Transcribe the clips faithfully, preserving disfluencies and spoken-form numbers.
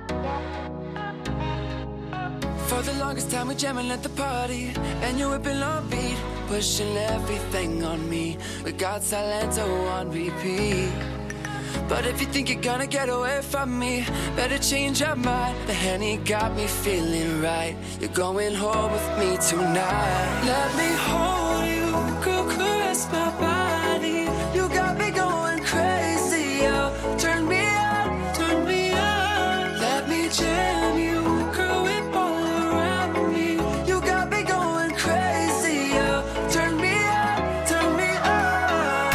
For the longest time we're jamming at the party, and you're whipping on beat, pushing everything on me. We got Silento on repeat. But if you think you're gonna get away from me, better change your mind. The Henny got me feeling right. You're going home with me tonight. Let me hold you, girl, caress my body. You got me going crazy, yo. Turn me on, turn me on. Let me jam you, girl, whip all around me. You got me going crazy, yo. Turn me on, turn me on.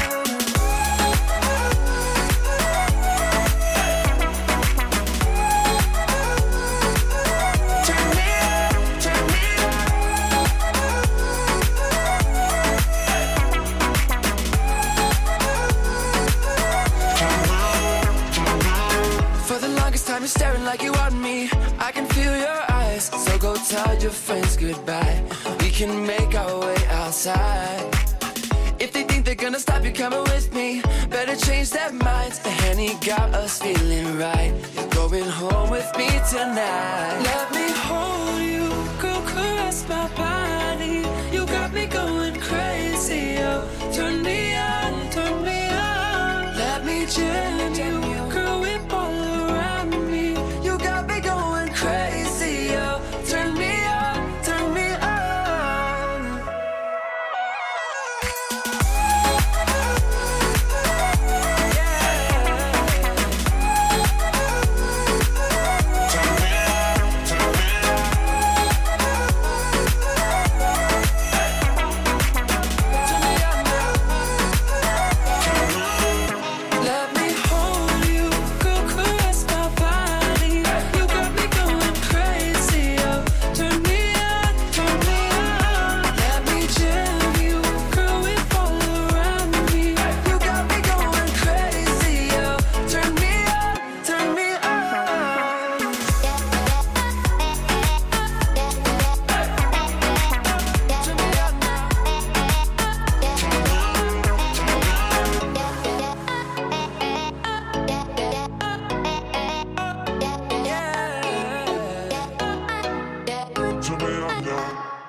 Turn me on, turn me on. For the longest time you're staring like you want me. I can feel your eyes, so go tell your friends goodbye. We can make our way outside. If they think they're gonna stop you coming with me, better change their minds. The Henny got us feeling right. You're going home with me tonight. Let me hold you, girl, caress my body. You got me going crazy, yo. Turn me on, turn me on. Let me chill